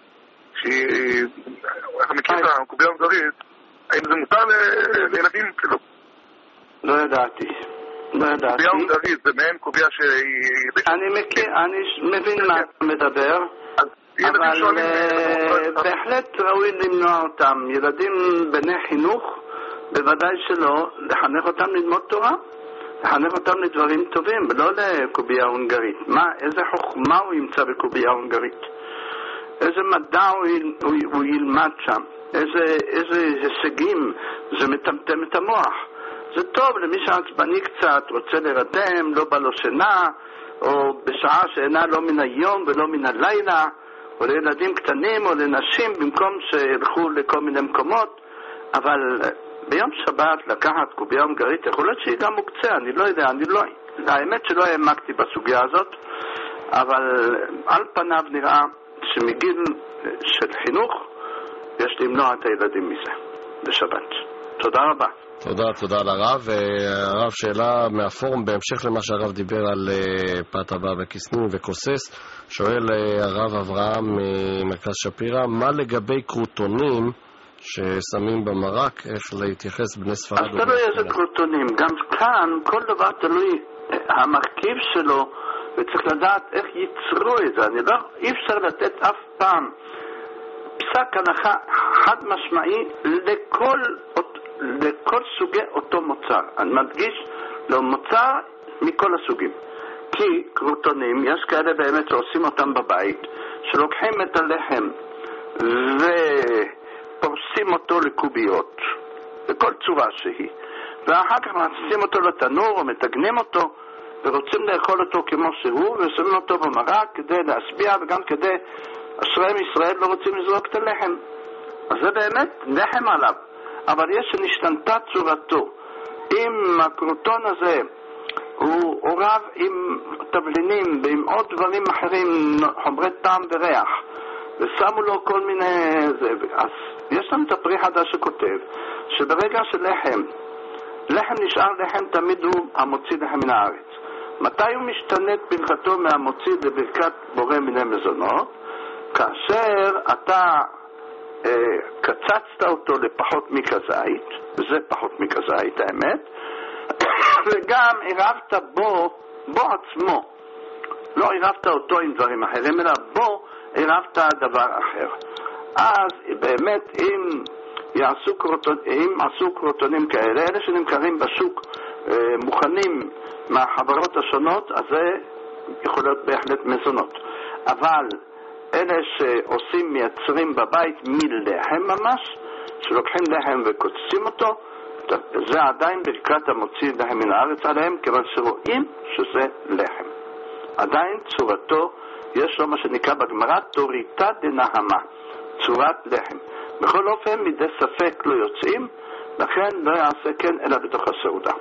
אנחנו מכירים את הקובייה הונגרית, האם זה מותר לילדים? לא ידעתי. קובייה הונגרית זה מעין קובייה שהיא... אני מבין מה אתה מדבר, אבל בהחלט ראוי למנוע אותם. ילדים בני חינוך, בוודאי שלא, לחנך אותם ללמוד תורה, לחנך אותם לדברים טובים, ולא לקובייה הונגרית. איזה חוכמה הוא ימצא בקובייה הונגרית? איזה מדע הוא ילמד שם? איזה הישגים? זה מטמטם את המוח. זה טוב למי שעצבני קצת, רוצה לרדם, לא בא לו שינה, או בשעה שאינה לא מן היום ולא מן הלילה, או לילדים קטנים או לנשים, במקום שילכו לכל מיני מקומות. אבל ביום שבת לקחת קובייה הונגרית, יכול להיות שהיא גם מוקצה, אני לא יודע, האמת שלא העמקתי בסוגיה הזאת, אבל על פניו נראה שמגיל של חינוך יש למנוע את הילדים מזה בשבת. תודה רבה. תודה לרב. הרב, שאלה מהפורום בהמשך למה שהרב דיבר על פת הבא וכסנין וכוסס. שואל הרב אברהם ממרכז שפירא, מה לגבי קרוטונים ששמים במרק, איך להתייחס בני ספרד? אז תלוי איזה קרוטונים. גם כאן כל דבר תלוי המרכיב שלו, וצריך לדעת איך ייצרו את זה. אי אפשר לתת אף פעם פסק הלכה חד משמעי לכל סוגי אותו מוצר. אני מדגיש, לא מוצר מכל הסוגים. כי קרוטונים, יש כאלה באמת שעושים אותם בבית, שלוקחים את הלחם פורסים אותו לקוביות, בכל צורה שהיא, ואחר כך מכניסים אותו לתנור או מתגנים אותו ורוצים לאכול אותו כמו שהוא ושמים אותו במרק כדי להשביע וגם כדי אשריהם ישראל לא רוצים לזרוק את הלחם. אז זה באמת לחם עליו, אבל יש שנשתנתה צורתו. אם הקרוטון הזה הוא עורב עם תבלינים ועם עוד דברים אחרים, חומרי טעם וריח, ושמו לו כל מיני... אז יש לנו את הפרי חדש שכותב שברגע שלחם נשאר לחם, תמיד הוא המוציא לחם מן הארץ. מתי הוא משתנה את ברכתו מהמוציא לברכת בורא מיני מזונות? כאשר אתה קצצת אותו לפחות מכזית, וזה פחות מכזית האמת, וגם עירבת בו עצמו, לא עירבת אותו עם דברים אחרים, אלא בו עירבת דבר אחר. אז באמת אם עשו קרוטונים כאלה, אלה שנמכרים בשוק מוכנים מהחברות השונות, אז זה יכול להיות בהחלט מזונות. אבל אלה שעושים, מייצרים בבית מלחם ממש, שלוקחים לחם וקוצצים אותו, זה עדיין ברכת המוציא לחם מן הארץ עליהם, כיוון שרואים שזה לחם. עדיין צורתו, יש לו מה שנקרא בגמרא תוריתא דנהמה, צורת לחם. בכל אופן מדי ספק לא יוצאים, לכן לא יעשה כן אלא בתוך הסעודה.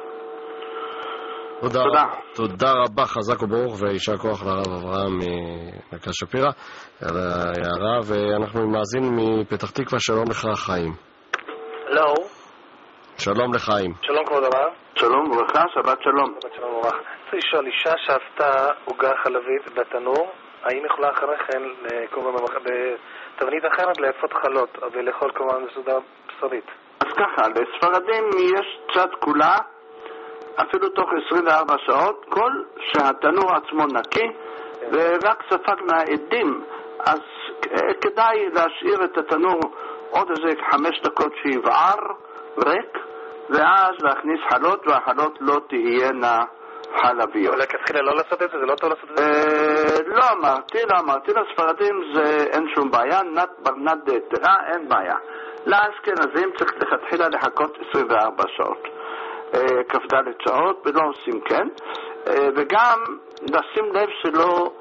תודה רבה, חזק וברוך, וישר כוח לרב אברהם ממרכז שפירא על ההערה. ואנחנו מאזין מפתח תקווה. שלום לך חיים. לא. שלום לחיים. שלום כבוד הרב. שלום וברכה, שבת שלום. שבת שלום וברכה. רוצה לשאול, אישה שאפתה עוגה חלבית בתנור, האם יכולה אחרי כן בתבנית אחרת לאפות חלות ולאכול כמובן בסעודה בשרית? אז ככה, לספרדים יש צד כולה אפילו תוך 24 שעות, כל שהתנור עצמו נקי ורק ספק מהעדים, אז כדאי להשאיר את התנור עוד איזה 5 דקות שיבער ריק, ואז להכניס חלות, והחלות לא תהיינה חלביות. אולי כתחילה לא לעשות את זה? זה לא טוב לעשות את זה? לא אמרתי, לספרדים זה אין שום בעיה, נת ברנת דתרה, אין בעיה. לאשכנזים צריך לכתחילה לחכות 24 שעות. כ"ד שעות, ולא עושים כן, וגם לשים לב שלא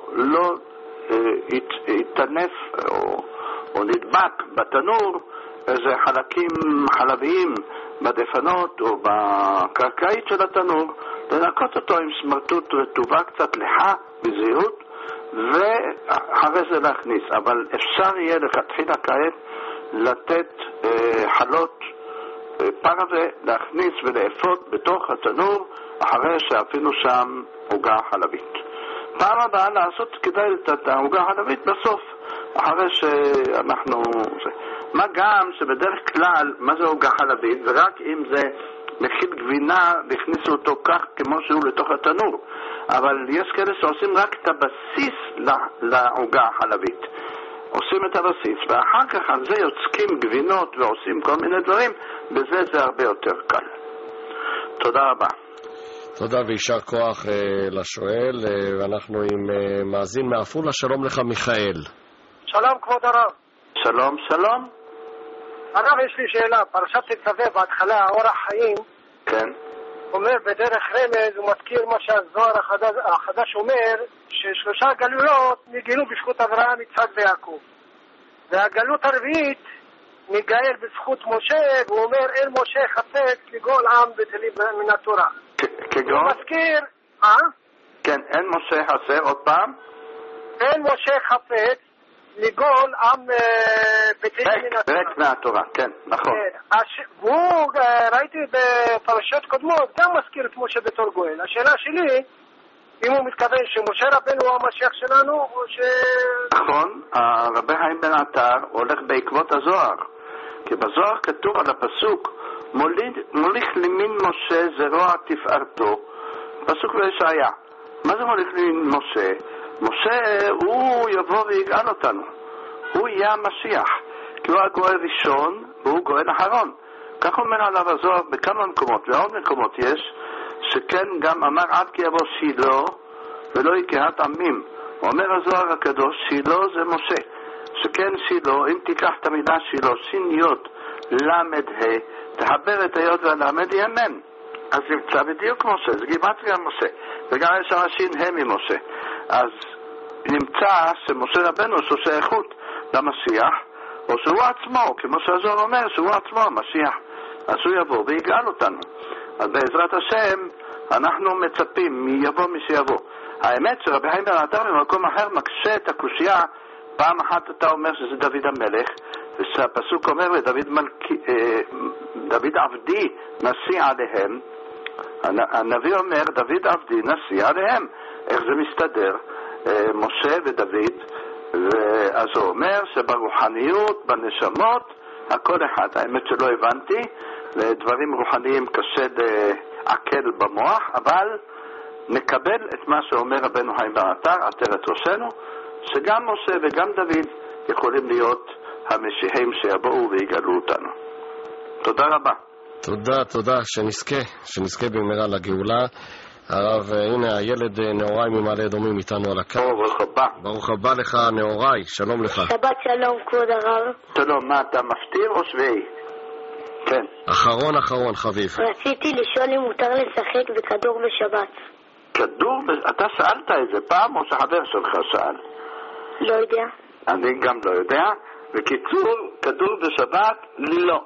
יתנף או נדבק בתנור איזה חלקים חלביים בדפנות או בקרקעית של התנור, לנקות אותו עם סמרטוט רטובה קצת לחה בזהירות, ואחרי זה להכניס. אבל אפשר יהיה לכתחילה כעת לתת חלות פרווה, להכניס ולאפות בתוך התנור אחרי שאפינו שם עוגה חלבית. פעם הבאה לעשות כדאי את העוגה חלבית בסוף, אחרי שאנחנו... מה גם שבדרך כלל, מה זה עוגה חלבית? ורק אם זה מכיל גבינה והכניסו אותו כך כמו שהוא לתוך התנור. אבל יש כאלה שעושים רק את הבסיס לעוגה החלבית. עושים את הבסיס, ואחר כך על זה יוצקים גבינות ועושים כל מיני דברים, בזה זה הרבה יותר קל. תודה רבה. תודה וישר כוח לשואל, ואנחנו עם מאזין מעפולה. שלום לך מיכאל. שלום כבוד הרב. שלום, שלום. הרב, יש לי שאלה. פרשת תצווה בהתחלה, אורח חיים, כן. אומר בדרך רמז, הוא מזכיר מה שהזוהר החדש אומר, ששלושה גלויות נגאלו בזכות אברהם, יצחק ויעקב. והגלות הרביעית נגאל בזכות משה, והוא אומר אין משה חפץ לגאול עם בטלים מן התורה. כגון? הוא מזכיר, כן, אין משה חסר, עוד פעם? אין משה חפץ לגאול עם בטלים מן התורה. רק מהתורה, כן, נכון. והוא, ראיתי בפרשות קודמות, גם מזכיר את משה בתור גואל. השאלה שלי, אם הוא מתכוון שמשה רבנו הוא המשיח שלנו, או ש... נכון, הרבי חיים בן עטר הולך בעקבות הזוהר. כי בזוהר כתוב על הפסוק, מוליך למין משה זרוע תפארתו, פסוק בישעיה. מה זה מוליך למין משה? משה הוא יבוא ויגאל אותנו. הוא יהיה המשיח. כי הוא הגואל ראשון והוא גואל אחרון. כך אומר עליו הזוהר בכמה מקומות, ועוד מקומות יש, שכן גם אמר עד כי יבוא שילה ולא יקהת עמים. הוא אומר הזוהר הקדוש, שילה זה משה. שכן שילה, אם תיקח את המילה שילה, שין יוד למד ה', תחבר את היוד והלמד ימן. אז נמצא בדיוק משה, זה גימטריה משה, וגם יש השין ה' ממשה. אז נמצא שמשה רבנו שעושה איכות למשיח, או שהוא עצמו, כמו שהזוהר אומר, שהוא עצמו המשיח, אז הוא יבוא ויגאל אותנו. אז בעזרת השם אנחנו מצפים מי יבוא מי שיבוא. האמת שרבי חיים בן עטר במקום אחר מקשה את הקושייה. פעם אחת אתה אומר שזה דוד המלך, ושהפסוק אומר לדוד דוד עבדי נשיא עליהם. הנביא אומר דוד עבדי נשיא עליהם. איך זה מסתדר? משה ודוד, אז הוא אומר שברוחניות, בנשמות, הכל אחד. האמת שלא הבנתי, לדברים רוחניים קשה לעכל במוח, אבל נקבל את מה שאומר רבנו חיים בן עטר, עטרת ראשנו, שגם משה וגם דוד יכולים להיות המשיחים שיבואו ויגאלו אותנו. תודה רבה. תודה, שנזכה במהרה לגאולה. הרב, הנה הילד נאורי ממעלה אדומים איתנו על הקו. ברוך הבא. ברוך הבא לך נאורי, שלום לך. שבת שלום כבוד הרב. שלום, מה אתה מפטיר או שביעי? כן. אחרון חביב. רציתי לשאול אם מותר לשחק בכדור בשבת. כדור? אתה שאלת איזה פעם או שחבר שלך שאל? לא יודע. אני גם לא יודע. בקיצור, כדור בשבת לא.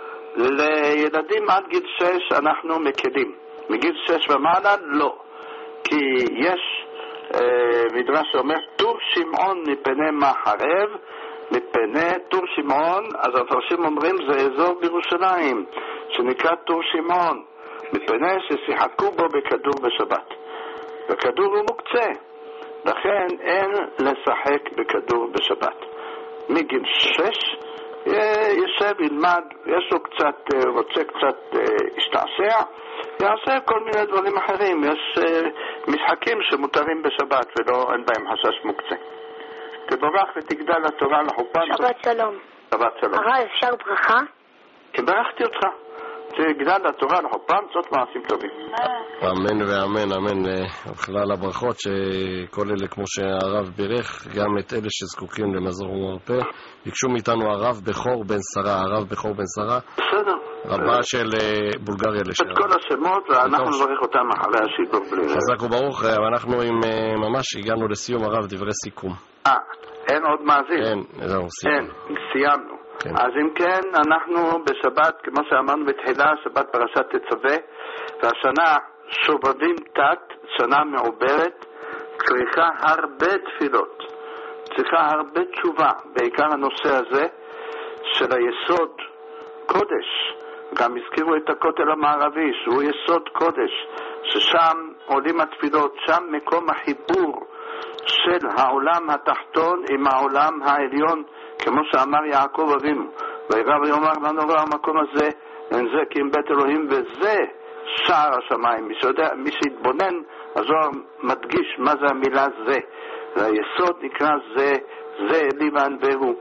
לילדים עד גיל 6 אנחנו מקלים. מגיל 6 ומעלה לא. כי יש מדרש שאומר טור שמעון מפני מחרב, מפני טור שמעון, אז המפרשים אומרים זה אזור בירושלים שנקרא טור שמעון, מפני ששיחקו בו בכדור בשבת. וכדור הוא מוקצה, לכן אין לשחק בכדור בשבת. מגיל 6 ישב, ילמד, יש לו קצת, רוצה קצת השתעשע, יעשה כל מיני דברים אחרים. יש משחקים שמותרים בשבת ולא, אין בהם חשש מוקצה. תבורך ותגדל התורה לחופן. שבת שלום. שבת שלום. הרב, אפשר ברכה? ברכתי אותך. תגדל התורה לחופן, זאת מעשים טובים. אמן ואמן, אמן. בכלל הברכות שכל אלה כמו שהרב בירך, גם את אלה שזקוקים למזור ומרפא, ביקשו מאיתנו הרב בכור בן שרה, הרב בכור בן שרה. בסדר. רבה של בולגריה לשעבר. את כל השמות ואנחנו נברך אותם אחרי השידור בלי. חזק וברוך, אנחנו ממש הגענו לסיום הרב, דברי סיכום. אין עוד מאזין? אין, זהו, סיימנו. כן. אז אם כן, אנחנו בשבת, כמו שאמרנו בתחילה, שבת פרשת תצווה, והשנה שובבים תת, שנה מעוברת, צריכה הרבה תפילות, צריכה הרבה תשובה, בעיקר הנושא הזה של היסוד קודש. גם הזכירו את הכותל המערבי, שהוא יסוד קודש, ששם עולים התפילות, שם מקום החיבור של העולם התחתון עם העולם העליון, כמו שאמר יעקב אבינו, וירא ויאמר לנו המקום הזה אין זה כי אם בית אלוהים, וזה שער השמיים. מי שיתבונן, הזוהר מדגיש מה זה המילה זה, והיסוד נקרא זה אלי ואנבהו,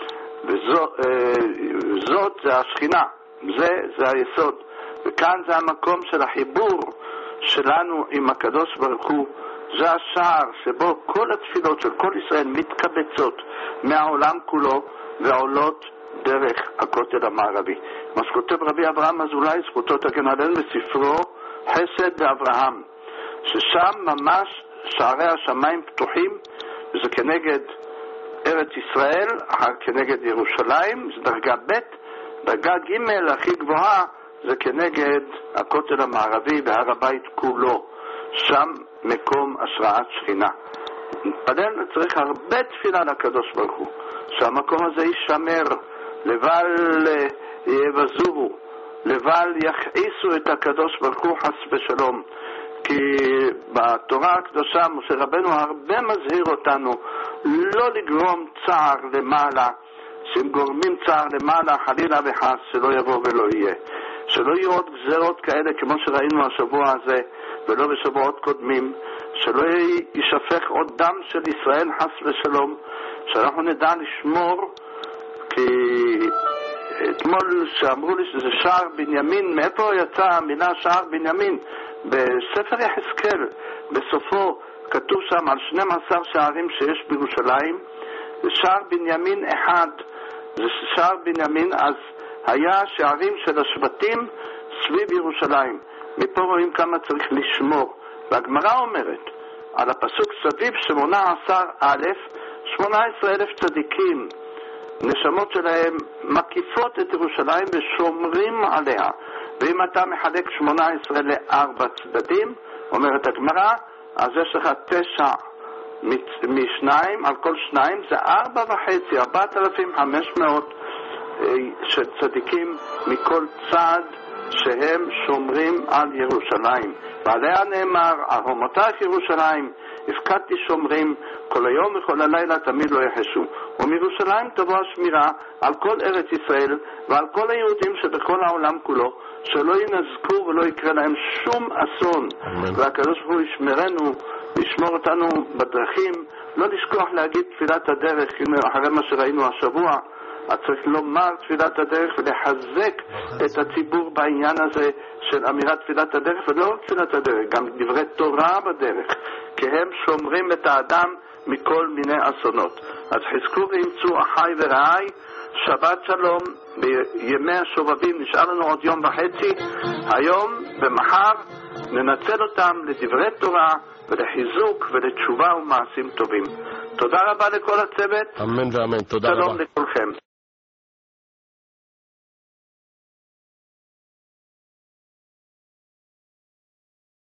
וזאת זה השכינה, זה היסוד, וכאן זה המקום של החיבור שלנו עם הקדוש ברוך הוא. זה השער שבו כל התפילות של כל ישראל מתקבצות מהעולם כולו ועולות דרך הכותל המערבי. מה שכותב רבי אברהם אזולאי, זכותו תגן עלינו, בספרו חסד ואברהם, ששם ממש שערי השמיים פתוחים, וזה כנגד ארץ ישראל, כנגד ירושלים, זה דרגה ב'. דרגה ג' הכי גבוהה זה כנגד הכותל המערבי והר הבית כולו, שם מקום השראת שכינה. נתפלל, צריך הרבה תפילה לקדוש ברוך הוא, שהמקום הזה יישמר, לבל יבזורו, לבל יכעיסו את הקדוש ברוך הוא חס ושלום. כי בתורה הקדושה משה רבנו הרבה מזהיר אותנו לא לגרום צער למעלה, שאם גורמים צער למעלה חלילה וחס שלא יבוא ולא יהיה, שלא יהיו עוד גזרות כאלה כמו שראינו השבוע הזה ולא בשבועות קודמים, שלא יישפך עוד דם של ישראל חס ושלום, שאנחנו נדע לשמור. כי אתמול שאמרו לי שזה שער בנימין, מאיפה יצאה המילה שער בנימין? בספר יחזקאל בסופו כתוב שם על 12 שערים שיש בירושלים, שער בנימין אחד, זה שער בנימין, אז היה שערים של השבטים סביב ירושלים. מפה רואים כמה צריך לשמור. והגמרא אומרת על הפסוק סביב 18,000, 18,000 צדיקים, נשמות שלהם מקיפות את ירושלים ושומרים עליה. ואם אתה מחלק 18 ל4 צדדים, אומרת הגמרא, אז יש לך 9 משניים, על כל שניים זה 4.5, 4,500 של צדיקים מכל צד שהם שומרים על ירושלים. ועליה נאמר, ארומותייך ירושלים, הפקדתי שומרים, כל היום וכל הלילה תמיד לא יחשו. ומירושלים תבוא השמירה על כל ארץ ישראל ועל כל היהודים שבכל העולם כולו, שלא ינזקו ולא יקרה להם שום אסון. והקדוש ברוך הוא ישמרנו, ישמור אותנו בדרכים, לא לשכוח להגיד תפילת הדרך, אחרי מה שראינו השבוע. אז צריך לומר תפילת הדרך ולחזק את הציבור בעניין הזה של אמירת תפילת הדרך, ולא רק תפילת הדרך, גם דברי תורה בדרך, כי הם שומרים את האדם מכל מיני אסונות. אז חזקו ואמצו אחי ורעי, שבת שלום בימי השובבים. נשאר לנו עוד יום וחצי, היום ומחר ננצל אותם לדברי תורה ולחיזוק ולתשובה ומעשים טובים. תודה רבה לכל הצוות. אמן ואמן. תודה רבה. שלום לכולכם.